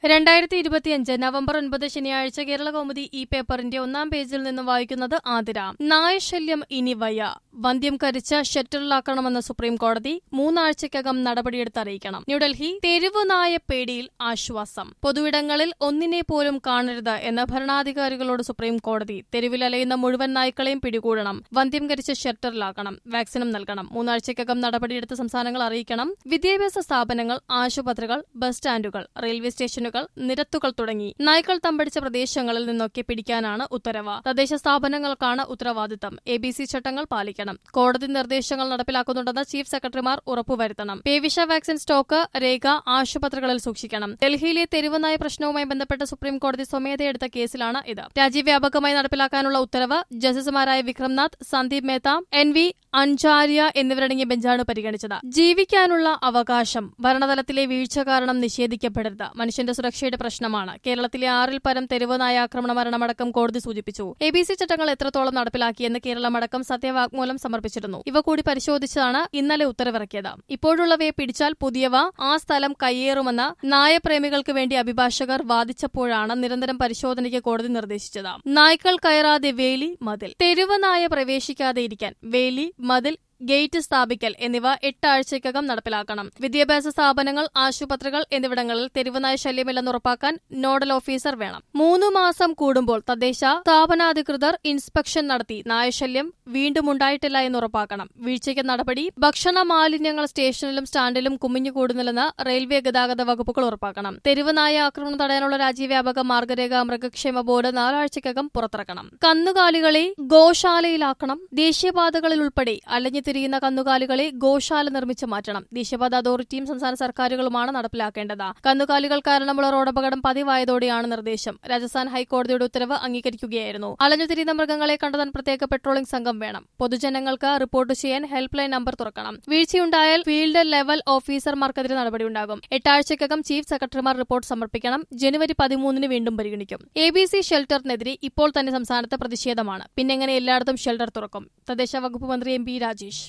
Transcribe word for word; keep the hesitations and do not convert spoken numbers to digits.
രണ്ടായിരത്തി ഇരുപത്തിയഞ്ച് നവംബർ ഒൻപത് ശനിയാഴ്ച കേരള കൗമുദി ഈ പേപ്പറിന്റെ ഒന്നാം പേജിൽ നിന്ന് വായിക്കുന്നത് ആതിര. നായശല്യം ഇനി വയ്യ, വന്ധ്യം കരിച്ച ഷട്ടറിലാക്കണമെന്ന് സുപ്രീം കോടതി, മൂന്നാഴ്ചയ്ക്കകം നടപടിയെടുത്ത് അറിയിക്കണം. ന്യൂഡൽഹി. തെരുവ് നായ പേടിയിൽ ആശ്വാസം, പൊതുവിടങ്ങളിൽ ഒന്നിനെ പോലും കാണരുത് എന്ന് ഭരണാധികാരികളോട് സുപ്രീം കോടതി. തെരുവിലലയുന്ന മുഴുവൻ നായ്ക്കളെയും പിടികൂടണം, വന്ധ്യം കരിച്ച ഷട്ടറിലാക്കണം, വാക്സിനും നൽകണം. മൂന്നാഴ്ചയ്ക്കകം നടപടിയെടുത്ത് സംസ്ഥാനങ്ങൾ അറിയിക്കണം. വിദ്യാഭ്യാസ സ്ഥാപനങ്ങൾ, ആശുപത്രികൾ, ബസ് സ്റ്റാൻഡുകൾ, റെയിൽവേ സ്റ്റേഷനുകൾ, നിരത്തുകൾ തുടങ്ങി നായ്ക്കൾ തമ്പടിച്ച പ്രദേശങ്ങളിൽ നിന്നൊക്കെ പിടിക്കാനാണ് ഉത്തരവ്. തദ്ദേശ സ്ഥാപനങ്ങൾക്കാണ് ഉത്തരവാദിത്തം. എ ബി സി ചട്ടങ്ങൾ പാലിക്കണം. കോടതി നിർദ്ദേശങ്ങൾ നടപ്പിലാക്കുന്നുണ്ടെന്ന് ചീഫ് സെക്രട്ടറിമാർ ഉറപ്പുവരുത്തണം. പേവിഷ വാക്സിൻ സ്റ്റോക്ക് രേഖ ആശുപത്രികളിൽ സൂക്ഷിക്കണം. ഡൽഹിയിലെ തെരുവുനായ പ്രശ്നവുമായി ബന്ധപ്പെട്ട് സുപ്രീം കോടതി സ്വമേധയെടുത്ത കേസിലാണ് ഇത്. രാജ്യവ്യാപകമായി നടപ്പിലാക്കാനുള്ള ഉത്തരവ് ജസ്റ്റിസുമാരായ വിക്രംനാഥ്, സന്ദീപ് മേത്ത, എൻ വി അൻചാര്യ എന്നിവരടങ്ങിയ ബെഞ്ചാണ് പരിഗണിച്ചത്. ജീവിക്കാനുള്ള അവകാശം ഭരണതലത്തിലെ വീഴ്ച കാരണം നിഷേധിക്കപ്പെടരുത്, മനുഷ്യന്റെ സുരക്ഷയുടെ പ്രശ്നമാണ്. കേരളത്തിലെ ആറിൽ പരം തെരുവുനായ ആക്രമണ മരണമടക്കം കോടതി സൂചിപ്പിച്ചു. എ ബി സി ചട്ടങ്ങൾ എത്രത്തോളം നടപ്പിലാക്കിയെന്ന് കേരളമടക്കം സത്യവാങ്മൂലം സമർപ്പിച്ചിരുന്നു. ഇവ കൂടി പരിശോധിച്ചാണ് ഇന്നലെ ഉത്തരവിറക്കിയത്. ഇപ്പോഴുള്ളവയെ പിടിച്ചാൽ പുതിയവ ആ സ്ഥലം കയ്യേറുമെന്ന് നായപ്രേമികൾക്ക് വേണ്ടി അഭിഭാഷകർ വാദിച്ചപ്പോഴാണ് നിരന്തരം പരിശോധനയ്ക്ക് കോടതി നിർദ്ദേശിച്ചത്. നായ്ക്കൾ കയറാതെ വേലി, മതിൽ, തെരുവ് നായ പ്രവേശിക്കാതെ ഇരിക്കാൻ വേലി, മതിൽ, ഗേറ്റ് സ്ഥാപിക്കൽ എന്നിവ എട്ടാഴ്ചയ്ക്കകം നടപ്പിലാക്കണം. വിദ്യാഭ്യാസ സ്ഥാപനങ്ങൾ, ആശുപത്രികൾ എന്നിവിടങ്ങളിൽ തെരുവുനായ ശല്യമില്ലെന്ന് ഉറപ്പാക്കാൻ നോഡൽ ഓഫീസർ വേണം. മൂന്നു മാസം കൂടുമ്പോൾ തദ്ദേശ സ്ഥാപനാധികൃതർ ഇൻസ്പെക്ഷൻ നടത്തി നായശല്യം വീണ്ടും ഉണ്ടായിട്ടില്ല എന്ന് ഉറപ്പാക്കണം. വീഴ്ചയ്ക്ക് നടപടി. ഭക്ഷണ മാലിന്യങ്ങൾ സ്റ്റേഷനിലും സ്റ്റാൻഡിലും കുമിഞ്ഞുകൂടുന്നില്ലെന്ന് റെയിൽവേ ഗതാഗത വകുപ്പുകൾ ഉറപ്പാക്കണം. തെരുവുനായ ആക്രമണം തടയാനുള്ള രാജ്യവ്യാപക മാർഗരേഖ മൃഗക്ഷേമ ബോർഡ് നാലാഴ്ചയ്ക്കകം പുറത്തിറക്കണം. കന്നുകാലികളെ ഗോശാലയിലാക്കണം. ദേശീയപാതകളിൽ ഉൾപ്പെടെ അലഞ്ഞു തിരിയുന്ന കന്നുകാലികളെ ഗോശാല നിർമ്മിച്ച് മാറ്റണം. ദേശീയപാത അതോറിറ്റിയും സംസ്ഥാന സർക്കാരുകളുമാണ് നടപ്പിലാക്കേണ്ടത്. കന്നുകാലികൾ കാരണമുള്ള റോഡപകടം പതിവായതോടെയാണ് നിർദ്ദേശം. രാജസ്ഥാൻ ഹൈക്കോടതിയുടെ ഉത്തരവ് അംഗീകരിക്കുകയായിരുന്നു. അലഞ്ഞുതിരിയുന്ന മൃഗങ്ങളെ കണ്ടെത്താൻ പ്രത്യേക പെട്രോളിംഗ് സംഘം വേണം. പൊതുജനങ്ങൾക്ക് റിപ്പോർട്ട് ചെയ്യാൻ ഹെൽപ്പ് ലൈൻ നമ്പർ തുറക്കണം. വീഴ്ചയുണ്ടായാൽ ഫീൽഡ് ലെവൽ ഓഫീസർമാർക്കെതിരെ നടപടിയുണ്ടാകും. എട്ടാഴ്ചയ്ക്കകം ചീഫ് സെക്രട്ടറിമാർ റിപ്പോർട്ട് സമർപ്പിക്കണം. ജനുവരി പതിമൂന്നിന് വീണ്ടും പരിഗണിക്കും. എ ബി സി ഷെൽട്ടറിനെതിരെ ഇപ്പോൾ തന്നെ സംസ്ഥാനത്ത് പ്രതിഷേധമാണ്. പിന്നെങ്ങനെ എല്ലായിടത്തും ഷെൽട്ടർ തുറക്കും? തദ്ദേശ വകുപ്പ് മന്ത്രി എം പി രാജേഷ്.